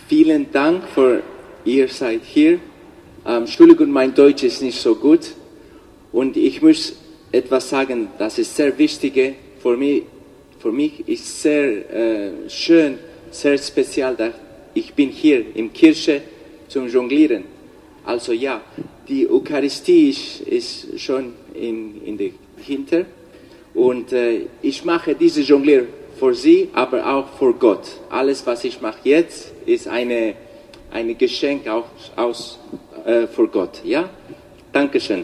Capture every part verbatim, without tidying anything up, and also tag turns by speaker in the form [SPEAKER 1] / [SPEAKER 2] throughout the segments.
[SPEAKER 1] Vielen Dank für ihr seid hier. Ähm, Entschuldigung, mein Deutsch ist nicht so gut. Und ich muss etwas sagen, das ist sehr wichtig für mich. Für mich ist sehr äh, schön, sehr speziell, dass ich bin hier in Kirche zum Jonglieren. Also ja, die Eucharistie ist, ist schon in, in der Hinter. Und äh, ich mache diese Jonglier für Sie, aber auch für Gott. Alles, was ich mache jetzt, ist eine, eine Geschenk auch, aus, äh, für Gott. Ja? Dankeschön.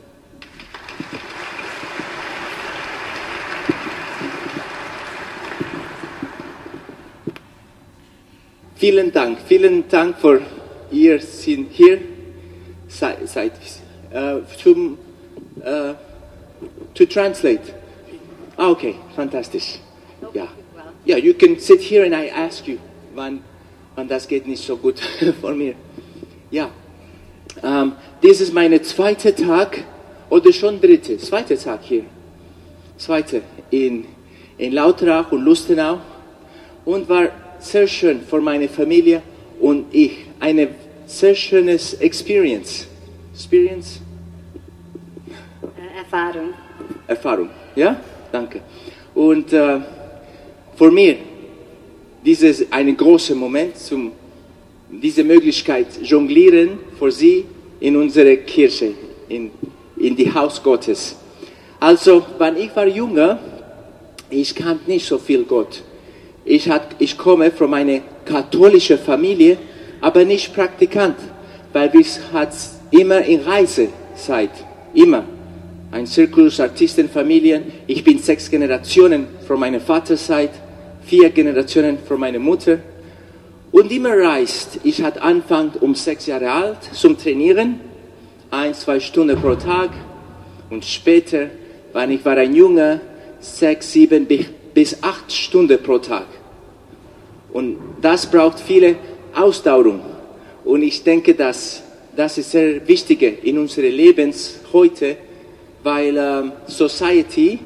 [SPEAKER 1] Vielen Dank, vielen Dank für ihr sind hier seit, seit uh, zum uh, to translate. Ah, okay, fantastisch. Ja, yeah, you can sit here and I ask you, wann, wann das geht nicht so gut von mir. Ja, um, das ist mein zweiter Tag oder schon dritte, zweiter Tag hier, zweite in in Lauterach und Lustenau und war sehr schön für meine Familie und ich. Eine sehr schönes Experience. Experience?
[SPEAKER 2] Erfahrung.
[SPEAKER 1] Erfahrung, ja? Danke. Und äh, für mich, dieses ein großer Moment, zum, diese Möglichkeit jonglieren für Sie in unserer Kirche, in, in die Haus Gottes. Also, wenn ich war jünger, ich kannte nicht so viel Gott. Ich, hat, ich komme von einer katholischen Familie, aber nicht Praktikant, weil wir hat immer in Reisezeit, immer. Ein Zirkus, Artistenfamilien. Ich bin sechs Generationen von meiner Vaterseite, vier Generationen von meiner Mutter. Und immer reist. Ich hatte angefangen um sechs Jahre alt zum Trainieren, ein, zwei Stunden pro Tag. Und später, wenn ich war ein Junge, sechs, sieben bis acht Stunden pro Tag. Und das braucht viele Ausdauerung. Und ich denke, dass das ist sehr wichtig in unserem Leben heute, weil ähm, Society,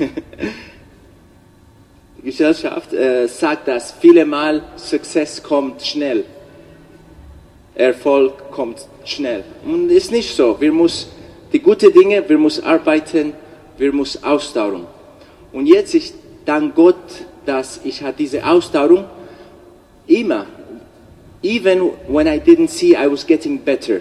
[SPEAKER 1] Gesellschaft, äh, sagt, dass viele Mal Success kommt schnell. Erfolg kommt schnell. Und es ist nicht so. Wir müssen die guten Dinge, wir müssen arbeiten, wir müssen Ausdauerung. Und jetzt, ich danke Gott, dass ich hatte diese Ausdauerung immer. Even when I didn't see, I was getting better.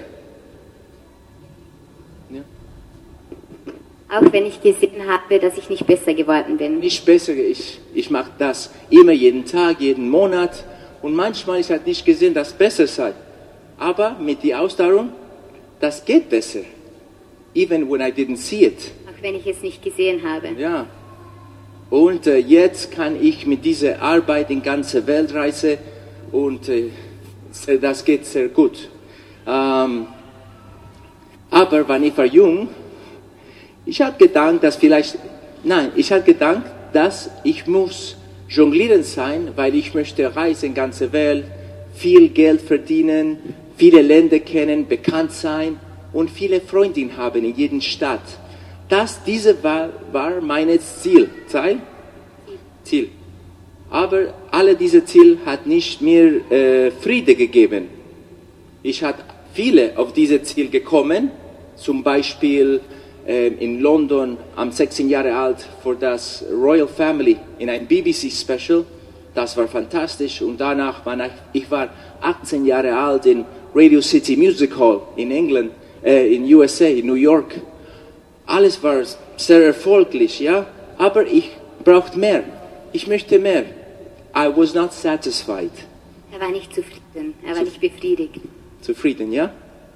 [SPEAKER 1] Ja?
[SPEAKER 2] Auch wenn ich gesehen habe, dass ich nicht besser geworden bin.
[SPEAKER 1] Nicht besser, ich, ich mache das immer, jeden Tag, jeden Monat. Und manchmal ich habe nicht gesehen, dass es besser sei. Aber mit der Ausdauerung, das geht besser. Even when I didn't see it.
[SPEAKER 2] Auch wenn ich es nicht gesehen habe.
[SPEAKER 1] Ja. Und äh, jetzt kann ich mit dieser Arbeit in ganze Welt reisen und äh, das geht sehr gut. Ähm, aber wenn ich war jung, ich habe gedacht, dass vielleicht, nein, ich habe gedacht, dass ich muss jonglieren sein, weil ich möchte reisen in ganze Welt, viel Geld verdienen, viele Länder kennen, bekannt sein und viele Freundinnen haben in jeder Stadt. Das, diese war, war mein Ziel, Ziel. Ziel. Aber alle diese Ziele hat nicht mir äh, Friede gegeben. Ich hatte viele auf diese Ziel gekommen, zum Beispiel äh, in London am sechzehn Jahre alt für das Royal Family in ein B B C Special. Das war fantastisch. Und danach war ich, ich war achtzehn Jahre alt in Radio City Music Hall in England, äh, in U S A, in New York. Alles war sehr erfolgreich, ja. Aber ich brauchte mehr. Ich möchte mehr. I was not satisfied.
[SPEAKER 2] Er war nicht zufrieden, er war nicht befriedigt.
[SPEAKER 1] Zufrieden, ja?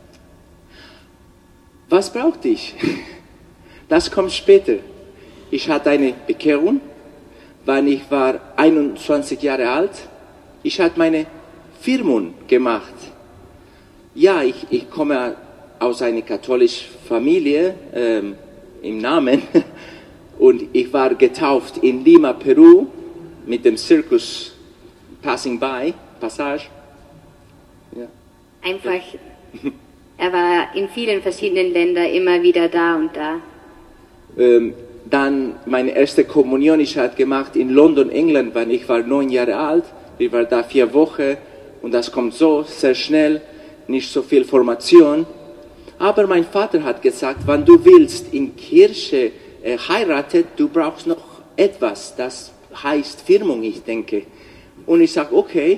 [SPEAKER 1] Was brauchte ich? Das kommt später. Ich hatte eine Bekehrung, weil ich war einundzwanzig Jahre alt. Ich hatte meine Firmung gemacht. Ja, ich, ich komme aus einer katholischen Familie ähm, im Namen und ich war getauft in Lima, Peru, mit dem Zirkus Passing By, Passage. Ja.
[SPEAKER 2] Einfach, er war in vielen verschiedenen Ländern immer wieder da und da.
[SPEAKER 1] Ähm, dann meine erste Kommunion, ich hatte gemacht in London, England, weil ich war neun Jahre alt. Wir waren da vier Wochen und das kommt so sehr schnell, nicht so viel Formation. Aber mein Vater hat gesagt, wenn du willst in Kirche äh, heiraten, du brauchst noch etwas, das heißt Firmung, ich denke. Und ich sage, okay,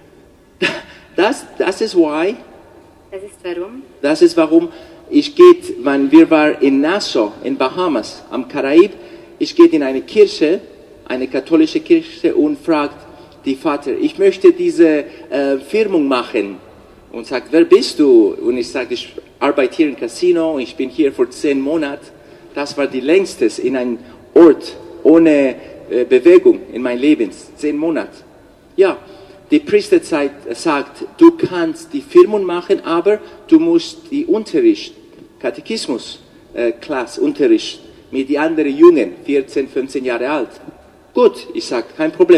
[SPEAKER 1] das, das ist why.
[SPEAKER 2] Das ist warum.
[SPEAKER 1] Das ist warum ich gehe, wenn wir waren in Nassau, in Bahamas, am Karaib, ich gehe in eine Kirche, eine katholische Kirche und fragt die Vater, ich möchte diese äh, Firmung machen. Und sagt, wer bist du? Und ich sage, ich arbeite hier im Casino, ich bin hier vor zehn Monaten. Das war die längste in einem Ort ohne äh, Bewegung in meinem Leben, zehn Monate. Ja, die Priester sagt, du kannst die Firmung machen, aber du musst die Unterricht, Katechismus, äh, Klasse, Unterricht mit den anderen Jungen, vierzehn, fünfzehn Jahre alt. Gut, ich sage, kein Problem.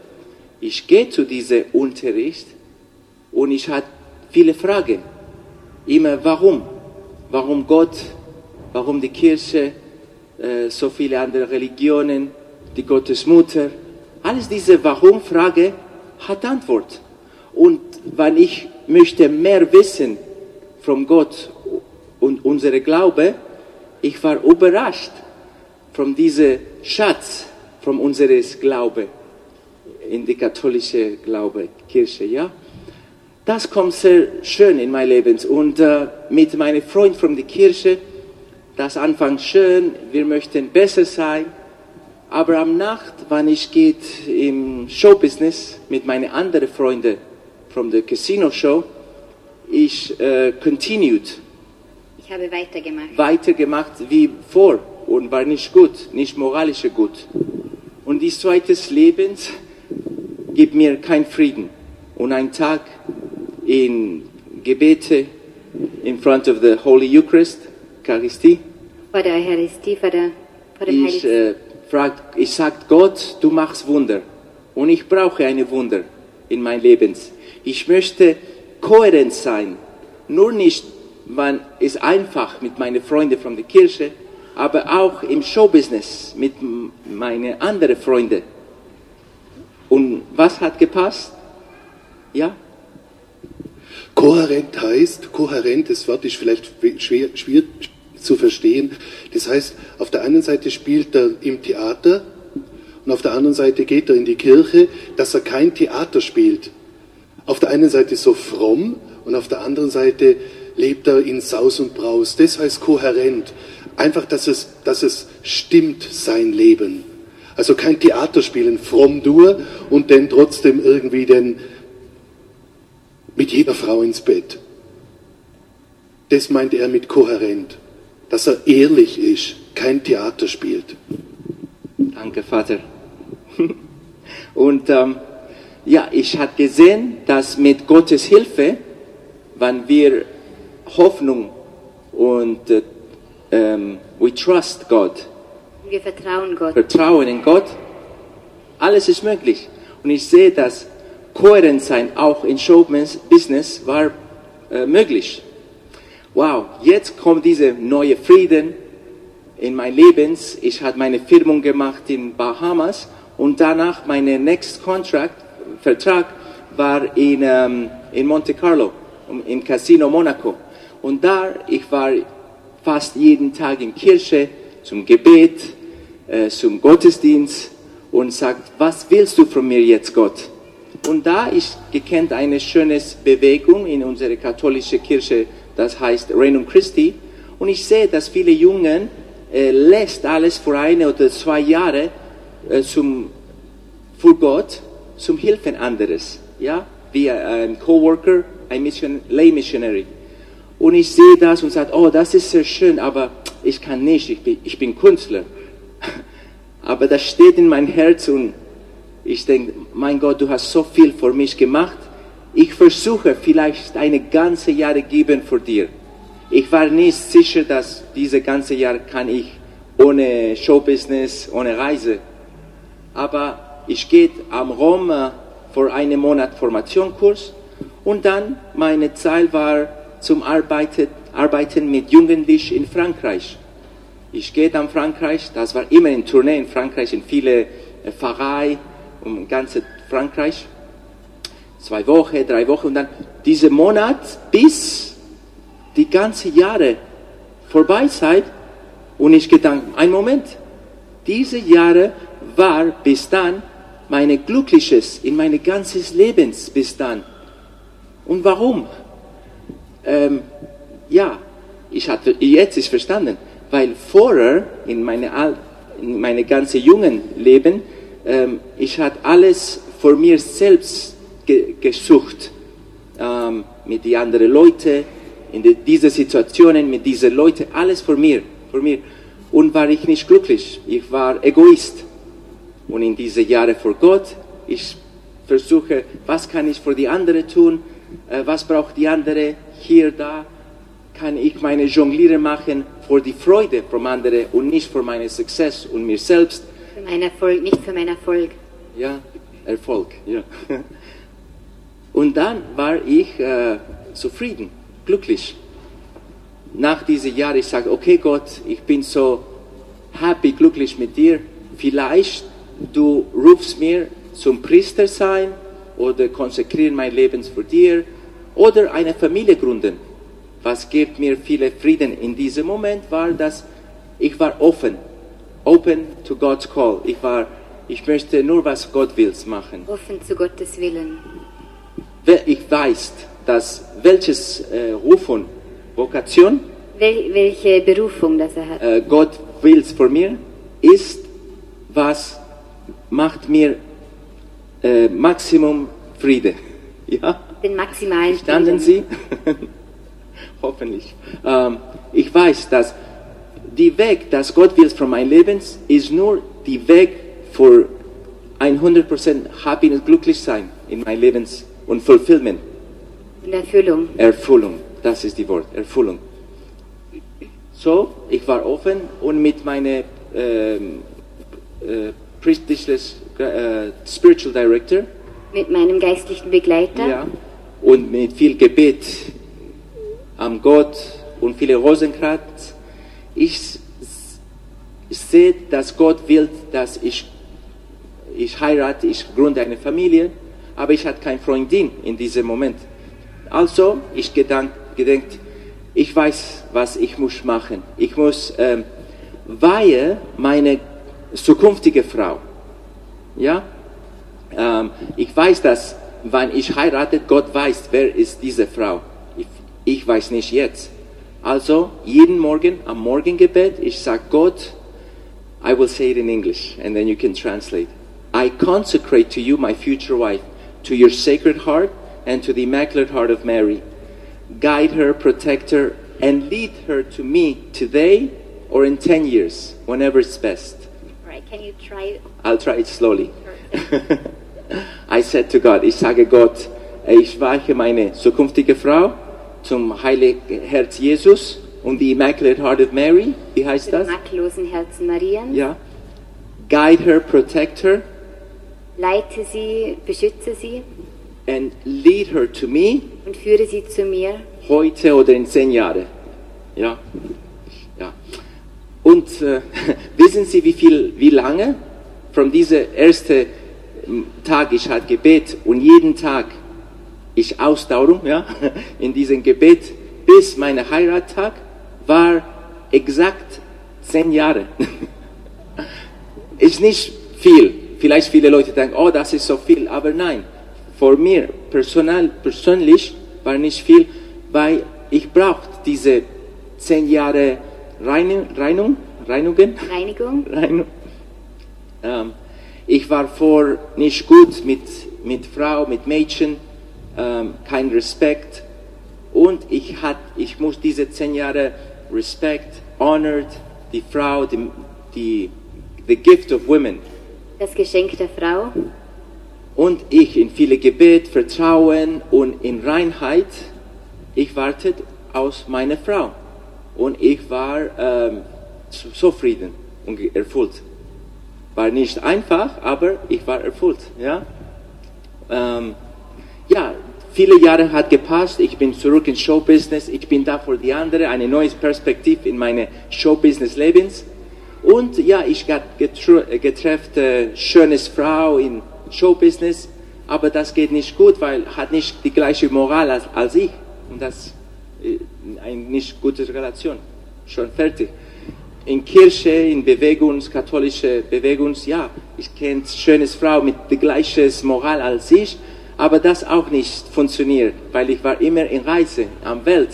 [SPEAKER 1] Ich gehe zu diesem Unterricht und ich hatte viele Fragen. Immer warum? Warum Gott? Warum die Kirche? Äh, so viele andere Religionen? Die Gottesmutter? Alles diese Warum-Frage hat Antwort. Und wenn ich möchte mehr wissen von Gott und unserem Glaube, ich war überrascht von diesem Schatz, von unserem Glaube in die katholische Glaube, Kirche, ja. Das kommt sehr schön in mein Leben. Und äh, mit meinem Freund von der Kirche, das Anfang schön, wir möchten besser sein. Aber am Nacht, wenn ich geht im Showbusiness mit meinen anderen Freunden von der Casino Show, ich äh, continued.
[SPEAKER 2] Ich habe weitergemacht.
[SPEAKER 1] Weitergemacht wie vor und war nicht gut, nicht moralisch gut. Und die zweite Lebens gibt mir keinen Frieden. Und ein Tag in Gebete in front of the Holy Eucharist, Eucharistie.
[SPEAKER 2] Vor der Eucharistie, vor, der, vor dem
[SPEAKER 1] Ich, äh, frag, ich sage Gott, du machst Wunder. Und ich brauche eine Wunder in meinem Leben. Ich möchte kohärent sein. Nur nicht, man ist einfach mit meinen Freunden von der Kirche, aber auch im Showbusiness mit meinen anderen Freunden. Und was hat gepasst? Ja?
[SPEAKER 3] Kohärent heißt, kohärent, das Wort ist vielleicht schwer, schwer zu verstehen. Das heißt, auf der einen Seite spielt er im Theater und auf der anderen Seite geht er in die Kirche, dass er kein Theater spielt. Auf der einen Seite so fromm und auf der anderen Seite lebt er in Saus und Braus. Das heißt kohärent. Einfach, dass es, dass es stimmt, sein Leben. Also kein Theater spielen, fromm durch und dann trotzdem irgendwie den mit jeder Frau ins Bett. Das meint er mit kohärent. Dass er ehrlich ist, kein Theater spielt.
[SPEAKER 1] Danke, Vater. Und ähm, ja, ich habe gesehen, dass mit Gottes Hilfe, wenn wir Hoffnung und äh, ähm, we trust God,
[SPEAKER 2] wir vertrauen Gott.
[SPEAKER 1] Vertrauen in Gott, alles ist möglich. Und ich sehe, dass kohärent sein auch in Showbusiness war äh, möglich. Wow, jetzt kommt dieser neue Frieden in mein Leben. Ich habe meine Firmung gemacht in Bahamas und danach mein nächster Contract, Vertrag war in, ähm, in Monte Carlo, im Casino Monaco. Und da, ich war fast jeden Tag in Kirche zum Gebet, äh, zum Gottesdienst und sagt, was willst du von mir jetzt, Gott? Und da ich gekannt eine schöne Bewegung in unserer katholischen Kirche, das heißt Renum Christi, und ich sehe, dass viele Jungen äh, lässt alles für eine oder zwei Jahre äh, zum für Gott zum Hilfen anderes, ja, wie ein Coworker, ein Mission, Lay Missionary. Und ich sehe das und sage, oh, das ist sehr schön, aber ich kann nicht, ich bin, ich bin Künstler. Aber das steht in meinem Herz und ich denke, mein Gott, du hast so viel für mich gemacht. Ich versuche vielleicht eine ganze Jahre geben für dir. Ich war nicht sicher, dass diese ganze Jahr kann ich ohne Showbusiness, ohne Reise. Aber ich gehe am Rom äh, für einen Monat Formationskurs und dann meine Zeit war zum Arbeiten, Arbeiten mit Jugendlichen in Frankreich. Ich gehe dann Frankreich, das war immer in Tournee in Frankreich, in viele äh, Pfarreien, um ganz Frankreich. zwei Wochen, drei Wochen und dann diesen Monat, bis die ganzen Jahre vorbei seid und ich gedacht, ein Moment, diese Jahre war bis dann meine glückliches in meines ganzes Lebens bis dann. Und warum? Ähm, ja, ich hatte jetzt ist verstanden, weil vorher in meine in meine ganze jungen Leben ähm, ich hatte alles vor mir selbst ge gesucht ähm, mit die anderen Leute in die, diese Situationen mit diesen Leuten alles vor mir vor mir und war ich nicht glücklich. Ich war Egoist und in diese Jahre vor Gott ich versuche, was kann ich für die anderen tun, äh, was braucht die andere hier da. Kann ich meine Jongliere machen für die Freude vom anderen und nicht für meinen Success und mir selbst.
[SPEAKER 2] Für meinen Erfolg, nicht für meinen Erfolg.
[SPEAKER 1] Ja, Erfolg, ja. Und dann war ich äh, zufrieden, glücklich. Nach diesen Jahren, ich sage, okay Gott, ich bin so happy, glücklich mit dir. Vielleicht du rufst mir zum Priester sein oder konsekrieren mein Leben für dir oder eine Familie gründen. Was gibt mir viel Frieden in diesem Moment war, dass ich war offen, open to God's call. Ich war, ich möchte nur was Gott will machen.
[SPEAKER 2] Offen zu Gottes Willen.
[SPEAKER 1] Ich weiß, dass welches äh, Rufung, Vokation,
[SPEAKER 2] Wel welche Berufung das er hat.
[SPEAKER 1] äh, Gott will für mir, ist, was macht mir äh, Maximum Friede. Ja?
[SPEAKER 2] Den maximalen
[SPEAKER 1] Verstanden
[SPEAKER 2] Frieden.
[SPEAKER 1] Sie? Hoffentlich. Ähm, ich weiß, dass der Weg, dass Gott will von meinem Leben, ist nur der Weg für hundert Prozent Happiness, glücklich sein in meinem Leben und Fulfillment.
[SPEAKER 2] Und Erfüllung.
[SPEAKER 1] Erfüllung, das ist die Wort, Erfüllung. So, ich war offen und mit meinem ähm, äh, prestigious äh, Spiritual Director,
[SPEAKER 2] Mit meinem geistlichen Begleiter.
[SPEAKER 1] ja, und mit viel Gebet am Gott und viele Rosenkranz. Ich, ich sehe, dass Gott will, dass ich, ich heirate, ich gründe eine Familie, aber ich hatte keine Freundin in diesem Moment. Also, ich gedank, gedenkt, ich weiß, was ich muss machen. Ich muss ähm, weihe meine zukünftige Frau. Ja? Ähm, ich weiß, dass, wenn ich heirate, Gott weiß, wer ist diese Frau. Ich, ich weiß nicht jetzt. Also, jeden Morgen, am Morgengebet, ich sage Gott, I will say it in English, and then you can translate. I consecrate to you my future wife, to your sacred heart, and to the immaculate heart of Mary. Guide her, protect her, and lead her to me today or in ten years, whenever it's best.
[SPEAKER 2] Right, can you try?
[SPEAKER 1] I'll try it slowly. I said to God, ich sage Gott, ich weiche meine zukünftige Frau zum Heiligen Herz Jesus und die Immaculate Heart of Mary. Wie heißt
[SPEAKER 2] Dem
[SPEAKER 1] das?
[SPEAKER 2] makellosen Herzen Mariens.
[SPEAKER 1] Ja. Guide her, protect her,
[SPEAKER 2] Leite sie, beschütze sie
[SPEAKER 1] and lead her to me
[SPEAKER 2] und führe sie zu mir.
[SPEAKER 1] heute oder in zehn Jahren. Ja. Ja. Und äh, wissen Sie, wie viel, wie lange? Von diesem ersten Tag, ich hatte Gebet und jeden Tag ich Ausdauerung, ja, in diesem Gebet bis mein Heiratstag war exakt zehn Jahre. Ist nicht viel. Vielleicht viele Leute denken, oh, das ist so viel, aber nein. Für mir personal, persönlich war nicht viel, weil ich brauchte diese zehn Jahre Reinigung, Reinigung, Reinigung,
[SPEAKER 2] Reinigung.
[SPEAKER 1] Reinigung. Ähm, ich war vor nicht gut mit, mit Frau, mit Mädchen, ähm, kein Respekt. Und ich, hat, ich muss diese zehn Jahre Respect, honored, die Frau, die, die the gift of women.
[SPEAKER 2] Das Geschenk der Frau.
[SPEAKER 1] Und ich in viele Gebet, Vertrauen und in Reinheit, ich wartete aus meiner Frau. Und ich war ähm, zufrieden und erfüllt. War nicht einfach, aber ich war erfüllt. Ja, ähm, ja, viele Jahre hat gepasst. Ich bin zurück ins Showbusiness. Ich bin da für die andere, eine neue Perspektive in meine Showbusiness-Lebens. Und ja, ich habe getrefft äh, schönes Frau in Showbusiness. aber das geht nicht gut, weil er hat nicht die gleiche Moral als, als ich. Und das ist eine nicht gute Relation. Schon fertig. In Kirche, in Bewegungs, katholische Bewegungs, ja, ich kenne eine schöne Frau mit der gleichen Moral als ich, aber das auch nicht funktioniert, weil ich war immer in Reise, am Welt.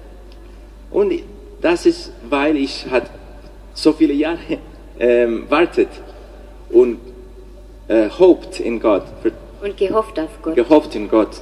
[SPEAKER 1] Und das ist, weil ich hat so viele Jahre ähm, wartet und äh, hoped in Gott.
[SPEAKER 2] Und gehofft auf Gott.
[SPEAKER 1] Gehofft in Gott.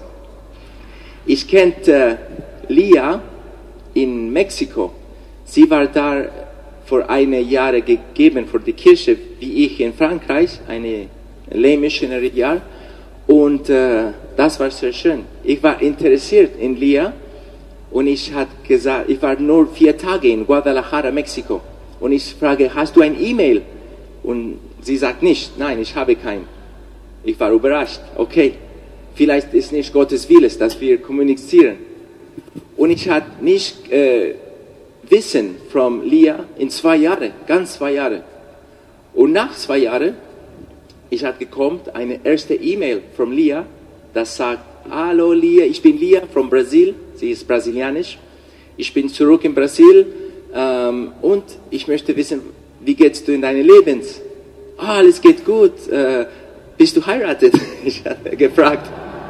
[SPEAKER 1] Ich kannte äh, Lia in Mexiko. Sie war da vor einem Jahr gegeben für die Kirche, wie ich in Frankreich, eine Lay Missionary Jahr. Und äh, das war sehr schön. Ich war interessiert in Lia und ich hatte gesagt, ich war nur vier Tage in Guadalajara, Mexiko. Und ich frage, hast du ein E-Mail? Und sie sagt nicht, nein, ich habe kein. Ich war überrascht. Okay, vielleicht ist nicht Gottes Wille, dass wir kommunizieren. Und ich hatte nicht äh, Wissen von Lia in zwei Jahren, ganz zwei Jahre. Und nach zwei Jahren, ich hatte gekommen, eine erste E-Mail von Lia, das sagt, hallo Lia, ich bin Lia von Brasil, sie ist brasilianisch. Ich bin zurück in Brasil ähm, und ich möchte wissen, wie geht's du in deinem Leben? Ah, alles geht gut. Äh, bist du heiratet? Ich habe gefragt.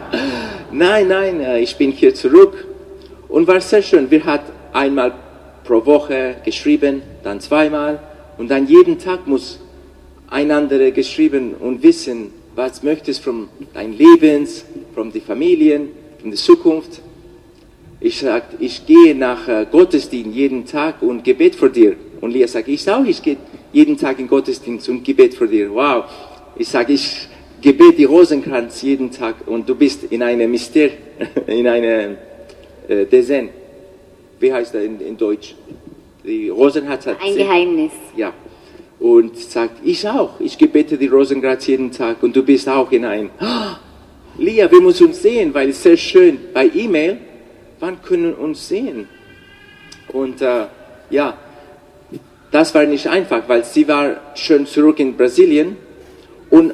[SPEAKER 1] Nein, nein, äh, ich bin hier zurück. Und war sehr schön. Wir hatten einmal pro Woche geschrieben, dann zweimal und dann jeden Tag muss einander geschrieben und wissen, was möchtest von deinem Leben, von der Familie, von der Zukunft. Ich sage, ich gehe nach äh, Gottesdienst jeden Tag und Gebet für dir. Und Lia sagt, ich auch, ich gehe jeden Tag in Gottesdienst und Gebet für dir. Wow. Ich sage, ich gebete die Rosenkranz jeden Tag und du bist in einem Myster, in einem äh, Design. Wie heißt das in, in Deutsch? Die Rosenkranz hat
[SPEAKER 2] ein Geheimnis.
[SPEAKER 1] Ja. Und sagt, ich auch, ich gebete die Rosenkranz jeden Tag und du bist auch in einem. Oh, Lia, wir müssen uns sehen, weil es sehr schön bei E-Mail. Wann können wir uns sehen? Und äh, ja, das war nicht einfach, weil sie war schon zurück in Brasilien und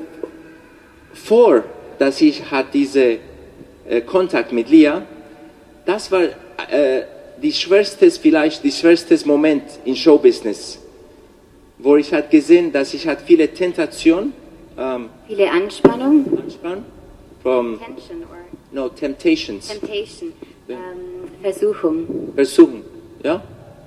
[SPEAKER 1] vor, dass ich hatte diese äh, Kontakt mit Lia, das war äh, die schwerste, vielleicht die schwerste Moment in Showbusiness, wo ich hatte gesehen, dass ich hatte viele Tentation, ähm,
[SPEAKER 2] viele Anspannung,
[SPEAKER 1] Anspannung, from
[SPEAKER 2] Tension or
[SPEAKER 1] no temptations,
[SPEAKER 2] Temptation, ähm, Versuchung.
[SPEAKER 1] Versuchung, ja,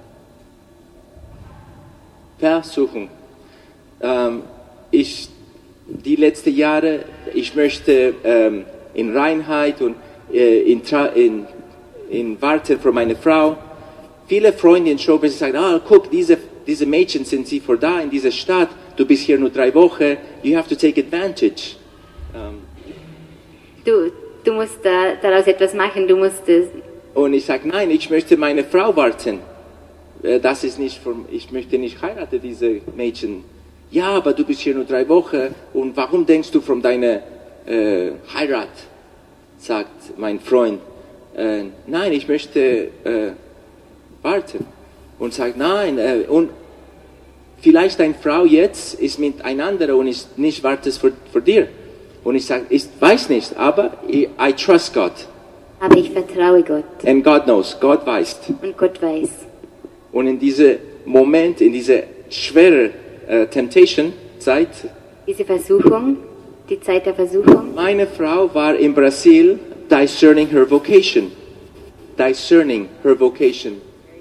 [SPEAKER 1] Versuchung. Ähm, ich die letzten Jahre, ich möchte ähm, in Reinheit und äh, in, in, in Warten für meine Frau. Viele Freunde in Showbusiness sagen, ah, guck, diese, diese Mädchen sind sie vor da in dieser Stadt, du bist hier nur drei Wochen, you have to take advantage. Ähm,
[SPEAKER 2] du, du musst da, daraus etwas machen, du musst es.
[SPEAKER 1] Und ich sage, nein, ich möchte meine Frau warten. Äh, das ist nicht von, ich möchte nicht heiraten, diese Mädchen. Ja, aber du bist hier nur drei Wochen und warum denkst du von deiner äh, Heirat, sagt mein Freund. Äh, nein, ich möchte äh, warten. Und sagt, nein, äh, und vielleicht deine Frau jetzt ist mit einander und ist nicht wartet für, für dir. Und ich sage, ich weiß nicht, aber I, I trust God.
[SPEAKER 2] Aber ich vertraue Gott.
[SPEAKER 1] And God knows, Gott weiß.
[SPEAKER 2] Und Gott weiß.
[SPEAKER 1] Und in diesem Moment, in dieser schweren Uh, Temptation Zeit.
[SPEAKER 2] Diese Versuchung, die Zeit der Versuchung.
[SPEAKER 1] Meine Frau war in Brasil discerning her vocation. Discerning her vocation.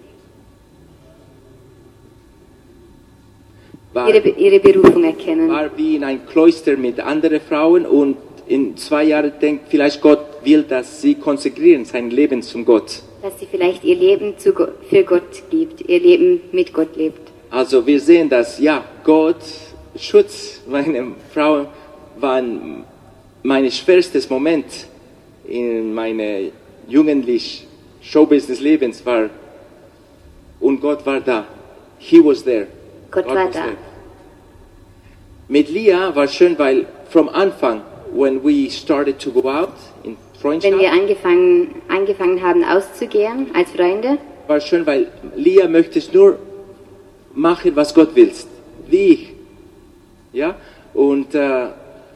[SPEAKER 1] War,
[SPEAKER 2] ihre, ihre Berufung erkennen.
[SPEAKER 1] War wie in ein Kloster mit anderen Frauen und in zwei Jahren denkt vielleicht Gott will, dass sie konsekrieren sein Leben zum Gott.
[SPEAKER 2] Dass sie vielleicht ihr Leben zu Gott, für Gott gibt, ihr Leben mit Gott lebt.
[SPEAKER 1] Also wir sehen, dass ja, Gott schützt meine Frau, war mein schwerstes Moment in meinem jugendlichen Showbusiness-Lebens war und Gott war da. He was there.
[SPEAKER 2] Gott
[SPEAKER 1] God
[SPEAKER 2] war
[SPEAKER 1] was
[SPEAKER 2] da.
[SPEAKER 1] There. Mit Lia war schön, weil vom Anfang, when we started to go out in Freundschaft,
[SPEAKER 2] wenn wir angefangen, angefangen haben auszugehen als Freunde,
[SPEAKER 1] war schön, weil Lia möchte nur machen, was Gott will, wie ich. Ja? Und äh,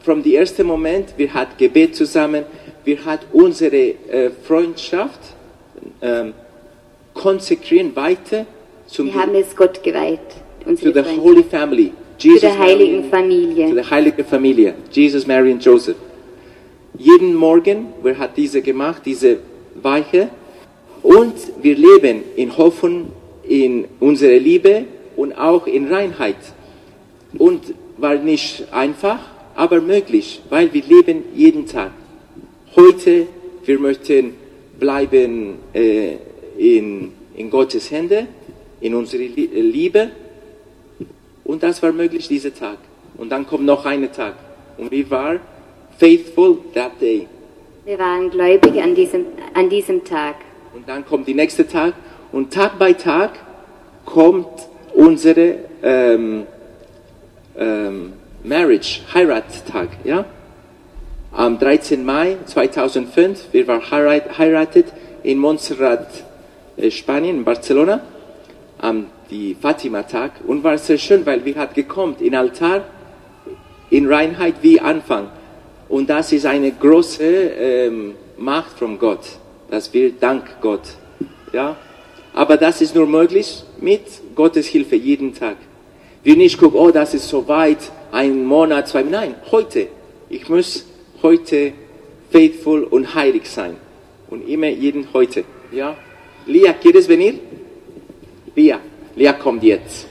[SPEAKER 1] vom dem ersten Moment, wir hatten Gebet zusammen, wir hatten unsere äh, Freundschaft ähm, konsekrieren weiter zum
[SPEAKER 2] Wir haben es Gott geweiht,
[SPEAKER 1] to
[SPEAKER 2] unsere
[SPEAKER 1] the
[SPEAKER 2] Freundschaft.
[SPEAKER 1] Holy Family.
[SPEAKER 2] Zu
[SPEAKER 1] Jesus,
[SPEAKER 2] der heiligen
[SPEAKER 1] Mary,
[SPEAKER 2] Familie.
[SPEAKER 1] zu der heiligen Familie. Jesus, Mary und Joseph. Jeden Morgen, wir hat diese gemacht, diese Weiche. Und wir leben in Hoffnung, in unserer Liebe und auch in Reinheit. Und war nicht einfach, aber möglich, weil wir leben jeden Tag. Heute, wir möchten bleiben äh, in, in Gottes Hände, in unserer Liebe. Und das war möglich, dieser Tag. Und dann kommt noch ein Tag. Und wir waren faithful that day.
[SPEAKER 2] Wir waren gläubig an diesem, an diesem Tag.
[SPEAKER 1] Und dann kommt der nächste Tag. Und Tag bei Tag kommt unsere ähm, ähm, Marriage, Heiratstag. Ja? Am dreizehnten Mai zweitausendfünf, wir waren heirat, heiratet in Montserrat, äh, Spanien, in Barcelona. Am die Fatima-Tag. Und war sehr schön, weil wir hat gekommen in Altar, in Reinheit wie Anfang. Und das ist eine große ähm, Macht von Gott. Das will Dank Gott. Ja? Aber das ist nur möglich mit Gottes Hilfe jeden Tag. Wir nicht gucken, oh, das ist so weit, ein Monat, zwei Monate. Nein, heute. Ich muss heute faithful und heilig sein. Und immer jeden heute. Ja? Lia, ¿quieres venir? Lia, Lia kommt jetzt.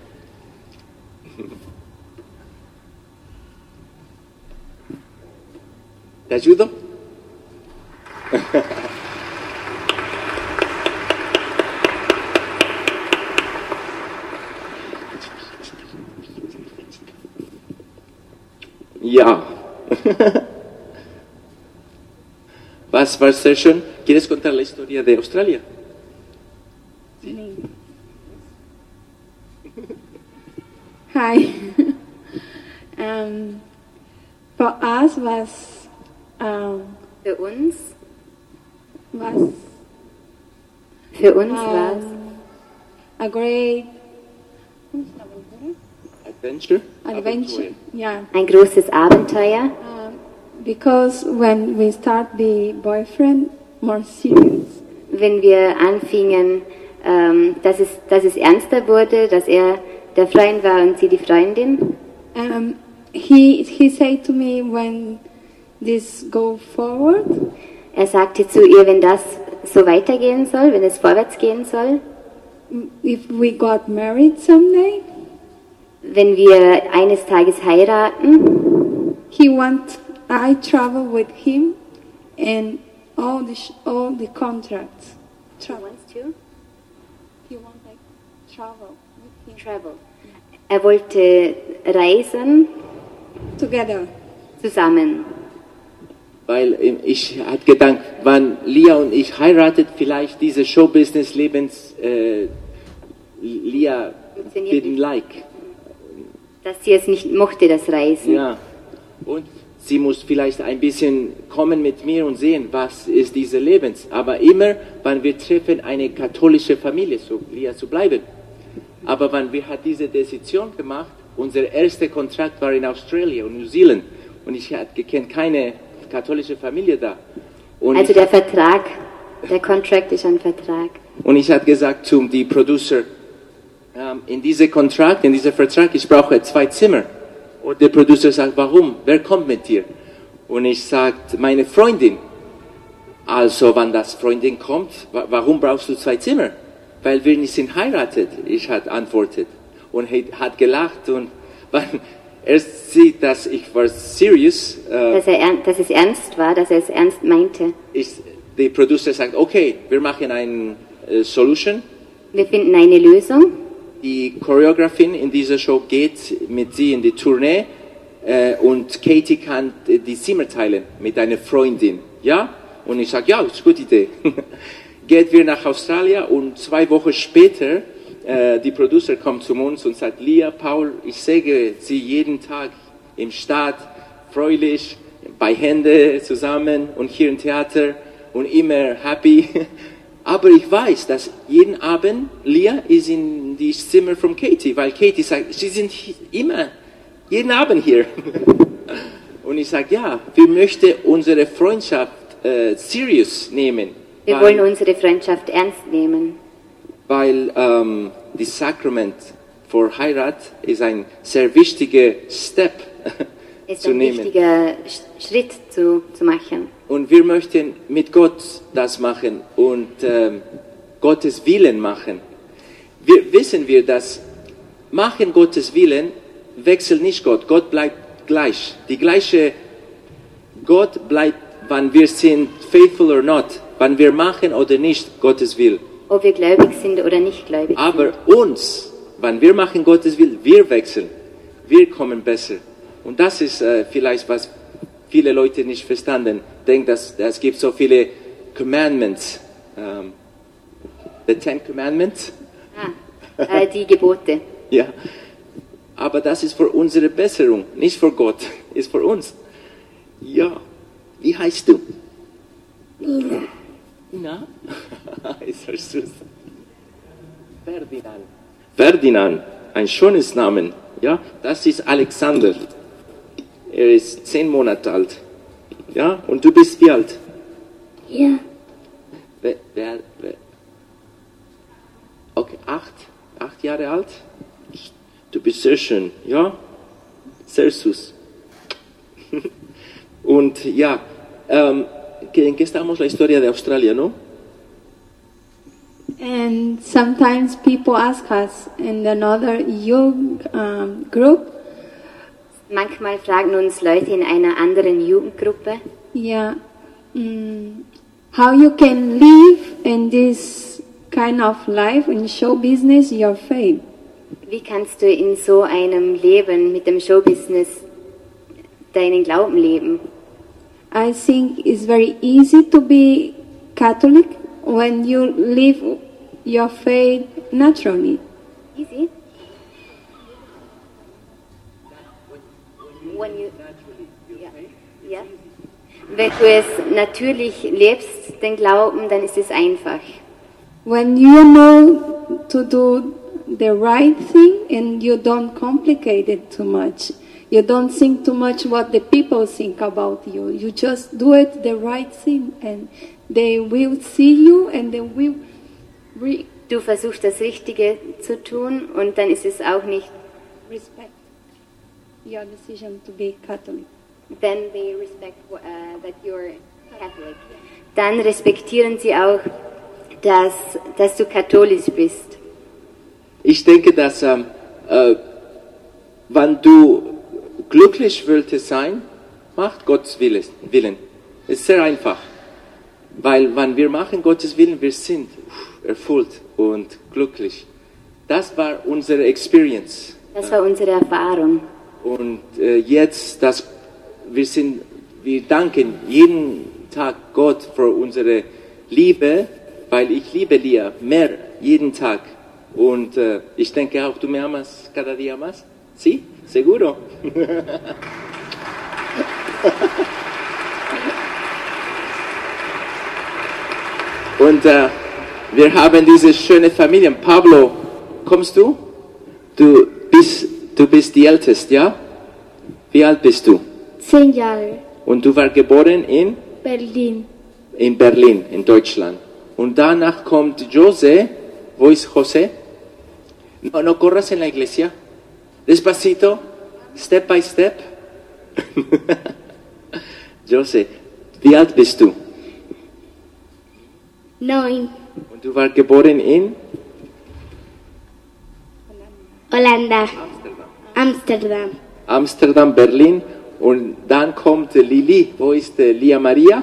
[SPEAKER 1] ¿Te ayudo? Ja. Was war sehr schön? ¿Quieres contar la historia de Australia?
[SPEAKER 4] Hi. um, for us was um,
[SPEAKER 2] Für uns,
[SPEAKER 4] was
[SPEAKER 2] für uns war es
[SPEAKER 4] um, a great
[SPEAKER 1] Adventure?
[SPEAKER 4] adventure. Yeah,
[SPEAKER 2] ein großes Abenteuer,
[SPEAKER 4] um, because when we start the boyfriend more serious,
[SPEAKER 2] wenn wir anfingen, ähm, dass, es, dass es ernster wurde, dass er der Freund war und sie die Freundin.
[SPEAKER 4] um, he he said to me when this go forward,
[SPEAKER 2] Er sagte zu ihr, wenn das so weitergehen soll, wenn es vorwärts gehen soll,
[SPEAKER 4] if we got married someday,
[SPEAKER 2] wenn wir eines Tages heiraten,
[SPEAKER 4] he want I travel with him and all the sh- all the contracts. Travel. He want like travel with him
[SPEAKER 2] Travel. Er wollte reisen
[SPEAKER 4] together.
[SPEAKER 2] zusammen.
[SPEAKER 1] Weil ähm, ich hatte gedacht, wann Lia und ich heiratet, vielleicht diese Showbusiness-Lebens äh, Lia
[SPEAKER 2] Funktioniert
[SPEAKER 1] didn't
[SPEAKER 2] nicht.
[SPEAKER 1] like.
[SPEAKER 2] Dass sie es nicht mochte, das Reisen.
[SPEAKER 1] Ja. Und sie muss vielleicht ein bisschen kommen mit mir und sehen, was ist diese Lebens. Aber immer, wenn wir treffen, eine katholische Familie, so Lia zu bleiben. Aber wenn wir hat diese Decision gemacht, unser erster Kontrakt war in Australien und New Zealand. Und ich hatte gekannt keine katholische Familie da. Und
[SPEAKER 2] Also
[SPEAKER 1] ich
[SPEAKER 2] der Vertrag, der Contract ist ein Vertrag.
[SPEAKER 1] Und ich habe gesagt zum die Producer, ähm, in diesem Kontrakt, in diesem Vertrag, ich brauche zwei Zimmer. Und der Producer sagt, warum? Wer kommt mit dir? Und ich sagte, meine Freundin. Also, wenn das Freundin kommt, wa warum brauchst du zwei Zimmer? Weil wir nicht sind heiratet, ich hat antwortet. Und er hat gelacht und wenn er sieht, dass ich war serious, äh,
[SPEAKER 2] Dass, er, ern- dass es ernst war, dass er es ernst meinte.
[SPEAKER 1] ist, der Producer sagt, okay, wir machen eine äh, Solution.
[SPEAKER 2] Wir finden eine Lösung.
[SPEAKER 1] Die Choreografin in dieser Show geht mit sie in die Tournee äh, und Katie kann äh, die Zimmer teilen mit einer Freundin. Ja? Und ich sage, ja, ist eine gute Idee. Geht wir nach Australien und zwei Wochen später, äh, die Producer kommt zu uns und sagt, Lia, Paul, ich sehe sie jeden Tag im Stadt, fröhlich, bei Händen zusammen und hier im Theater und immer happy. Aber ich weiß, dass jeden Abend Lia ist in die Zimmer von Katie, weil Katie sagt, sie sind immer, jeden Abend hier. Und ich sage, ja, wir möchten unsere Freundschaft äh, serious nehmen.
[SPEAKER 2] Wir
[SPEAKER 1] weil,
[SPEAKER 2] wollen unsere Freundschaft ernst nehmen.
[SPEAKER 1] Weil ähm, das Sakrament für Heirat ist ein sehr wichtiger Step
[SPEAKER 2] Ist
[SPEAKER 1] zu
[SPEAKER 2] ein
[SPEAKER 1] nehmen.
[SPEAKER 2] wichtiger Sch- Schritt zu, zu machen.
[SPEAKER 1] Und wir möchten mit Gott das machen und ähm, Gottes Willen machen. Wir wissen wir, dass machen Gottes Willen wechselt nicht Gott. Gott bleibt gleich. Die gleiche Gott bleibt, wann wir sind faithful or not, wann wir machen oder nicht Gottes Willen.
[SPEAKER 2] Ob wir gläubig sind oder nicht gläubig
[SPEAKER 1] Aber uns, wann wir machen Gottes Willen, wir wechseln. Wir kommen besser. Und das ist äh, vielleicht, was viele Leute nicht verstanden. Denken, dass es gibt so viele Commandments. Ähm, the Ten Commandments.
[SPEAKER 2] sind. Ah, äh, die Gebote.
[SPEAKER 1] Ja. Aber das ist für unsere Besserung, nicht für Gott. Ist für uns. Ja. Wie heißt du? Ina. Ina? Ist er süß. Ferdinand. Ferdinand. Ein schönes Name. Ja. Das ist Alexander. Er ist zehn Monate alt. Ja. Und du bist wie alt?
[SPEAKER 4] Ja.
[SPEAKER 1] Wer, wer, wer? Okay, acht. Acht Jahre alt? Du bist sehr schön, ja? Sehr süß. Und ja, ähm, ¿en qué estamos la historia de Australia, no?
[SPEAKER 4] And sometimes people ask us in another young um, group,
[SPEAKER 2] Manchmal fragen uns Leute in einer anderen Jugendgruppe,
[SPEAKER 4] yeah, mm, how you can live in this kind of life in show business your faith.
[SPEAKER 2] wie kannst du in so einem Leben mit dem Showbusiness deinen Glauben leben?
[SPEAKER 4] I think it's very easy to be Catholic when you live your faith naturally.
[SPEAKER 2] Easy. When you, ja, ja. Wenn du es natürlich lebst, den Glauben, dann ist es einfach.
[SPEAKER 4] When you know to do the right thing and you don't complicate it too much. You don't think too much what the people think about you. You just do it the right thing and they will see you and they will re-
[SPEAKER 2] Du versuchst das Richtige zu tun und dann ist es auch nicht,
[SPEAKER 4] respect your decision to be Catholic.
[SPEAKER 2] then they respect uh, that you're Catholic. Dann respektieren sie auch, dass, dass du katholisch bist.
[SPEAKER 1] Ich denke, dass ähm, äh, wenn du glücklich willst sein, macht Gottes Willen. Ist sehr einfach. Weil wenn wir machen Gottes Willen, wir sind erfüllt und glücklich. Das war unsere Experience.
[SPEAKER 2] Das war unsere Erfahrung.
[SPEAKER 1] Und äh, jetzt, dass wir sind, wir danken jeden Tag Gott für unsere Liebe, weil ich liebe Lia mehr jeden Tag. Und äh, ich denke auch, du me amas cada día más. ¿Sí? Seguro. Und äh, wir haben diese schöne Familie. Pablo, kommst du? Du bist, du bist die Älteste, ja? Wie alt bist du?
[SPEAKER 4] Zehn Jahre,
[SPEAKER 1] Und du warst geboren in,
[SPEAKER 4] Berlin.
[SPEAKER 1] in Berlin, in Deutschland. Und danach kommt José. Wo ist José? No, no corras en la iglesia. Despacito. Step by step. José, wie alt bist du?
[SPEAKER 5] Neun.
[SPEAKER 1] Und du warst geboren in
[SPEAKER 5] Holanda.
[SPEAKER 1] Amsterdam.
[SPEAKER 5] Amsterdam.
[SPEAKER 1] Amsterdam, Berlin. Und dann kommt Lili. Wo ist äh, Lia Maria?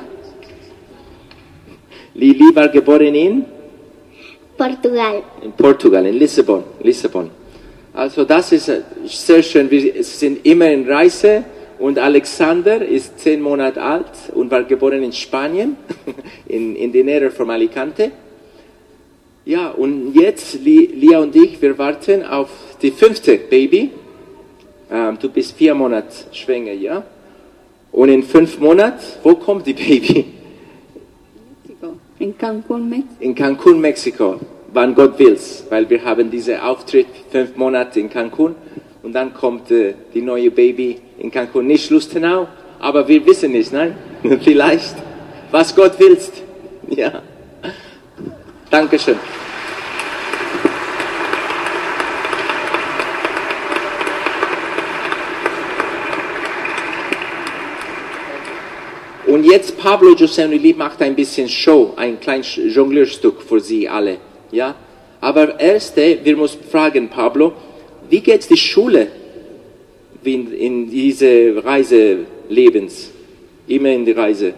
[SPEAKER 1] Lili war geboren in,
[SPEAKER 5] Portugal.
[SPEAKER 1] in Portugal, in Lissabon. Lissabon. Also das ist äh, sehr schön. Wir sind immer in Reise. Und Alexander ist zehn Monate alt und war geboren in Spanien, in, in der Nähe von Alicante. Ja, und jetzt, Lia und ich, wir warten auf die fünfte Baby. Ähm, du bist vier Monate schwanger, ja? Und in fünf Monaten, wo kommt die Baby?
[SPEAKER 4] Mexico. In Cancun, Mexico.
[SPEAKER 1] In Cancun, Mexiko, wann Gott will's, weil wir haben diesen Auftritt fünf Monate in Cancun und dann kommt äh, die neue Baby in Cancun, nicht Lustenau, aber wir wissen nicht, nein? Vielleicht, was Gott willst. Ja. Dankeschön. Und jetzt Pablo Giuseppe macht ein bisschen Show, ein kleines Jonglierstück für Sie alle. Ja? Aber erst, wir müssen fragen, Pablo, wie geht die Schule in, in diese Reise Lebens? Immer in die Reise.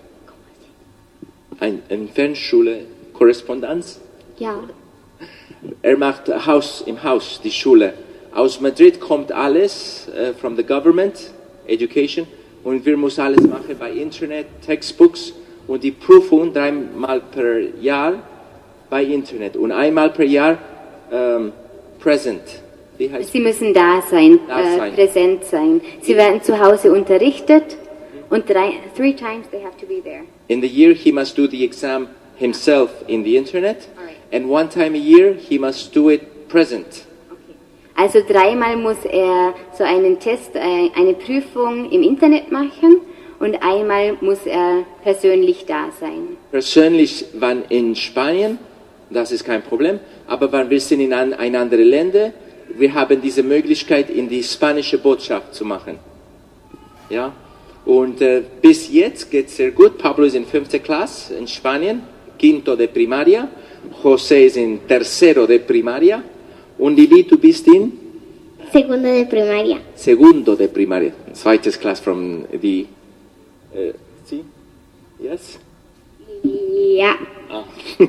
[SPEAKER 1] Ein, eine Fernschule, Korrespondenz?
[SPEAKER 2] Ja.
[SPEAKER 1] Er macht Haus im Haus, die Schule. Aus Madrid kommt alles, uh, from the government, education. Und wir müssen alles machen bei Internet, Textbooks und die Prüfung dreimal per Jahr bei Internet und einmal per Jahr ähm, present. Wie heißt
[SPEAKER 2] Sie müssen da sein,
[SPEAKER 1] Da
[SPEAKER 2] äh,
[SPEAKER 1] sein.
[SPEAKER 2] präsent sein. Sie werden zu Hause unterrichtet und drei, three times they have to be there.
[SPEAKER 1] In the year he must do the exam himself in the Internet,
[SPEAKER 2] Alright.
[SPEAKER 1] and one time a year he must do it present.
[SPEAKER 2] Also dreimal muss er so einen Test, äh, eine Prüfung im Internet machen und einmal muss er persönlich da sein.
[SPEAKER 1] Persönlich, wann in Spanien, das ist kein Problem, aber wenn wir sind in ein, ein andere Länder, wir haben diese Möglichkeit, in die spanische Botschaft zu machen. Ja? Und äh, bis jetzt geht es sehr gut. Pablo ist in fünfter Klasse in Spanien, quinto de primaria. José ist in tercero de primaria. Und Lili, du bist in
[SPEAKER 5] Segundo de primaria.
[SPEAKER 1] segundo de primaria, zweites Class from the... Uh, see? Yes?
[SPEAKER 5] Ja.
[SPEAKER 1] Ah.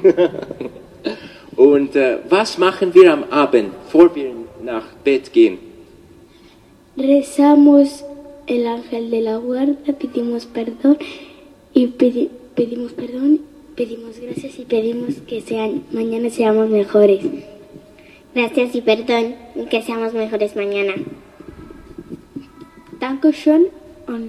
[SPEAKER 1] Und äh, was machen wir am Abend, bevor wir nach Bett gehen?
[SPEAKER 5] Rezamos el ángel de la guarda, pedimos perdón y pedi- pedimos perdón, pedimos gracias y pedimos que sean, mañana seamos mejores. Gracias y perdón y que seamos mejores mañana. Dankeschön und,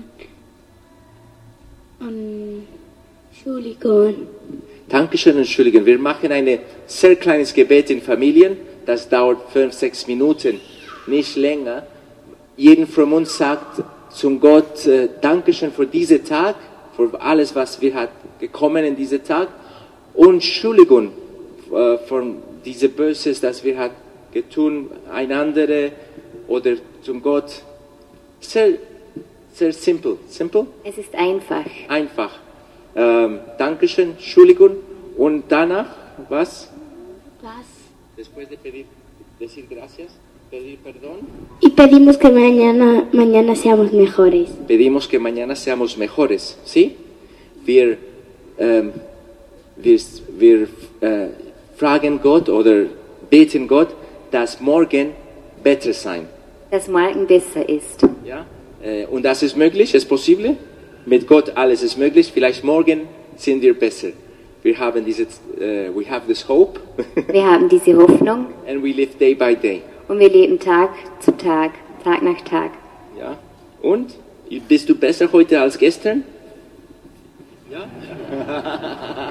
[SPEAKER 5] und Entschuldigung.
[SPEAKER 1] Dankeschön und Entschuldigung. Wir machen ein sehr kleines Gebet in Familien. Das dauert fünf, sechs Minuten, nicht länger. Jeder von uns sagt zum Gott, äh, Dankeschön für diesen Tag, für alles, was wir hat gekommen in diesen Tag. Und Entschuldigung äh, von diese Böses, das wir hat getun, einander oder zum Gott. Sehr, sehr simpel. Simple?
[SPEAKER 2] Es ist einfach.
[SPEAKER 1] Einfach. Ähm, Dankeschön, Entschuldigung. Und danach, was?
[SPEAKER 5] Was?
[SPEAKER 1] Después de pedir, decir gracias, pedir perdón.
[SPEAKER 5] Y pedimos que mañana, mañana seamos mejores.
[SPEAKER 1] Pedimos que mañana seamos mejores, ¿sí? Wir, ähm, wir, wir äh, fragen Gott oder beten Gott, dass morgen besser sein.
[SPEAKER 2] Dass morgen besser ist.
[SPEAKER 1] Ja? Äh, und das ist möglich, ist possible. Mit Gott alles ist möglich. Vielleicht morgen sind wir besser. Wir haben diese, äh, we have this hope,
[SPEAKER 2] Wir haben diese Hoffnung
[SPEAKER 1] and we live day by day.
[SPEAKER 2] und wir leben Tag zu Tag, Tag nach Tag.
[SPEAKER 1] Ja? Und bist du besser heute als gestern? Ja.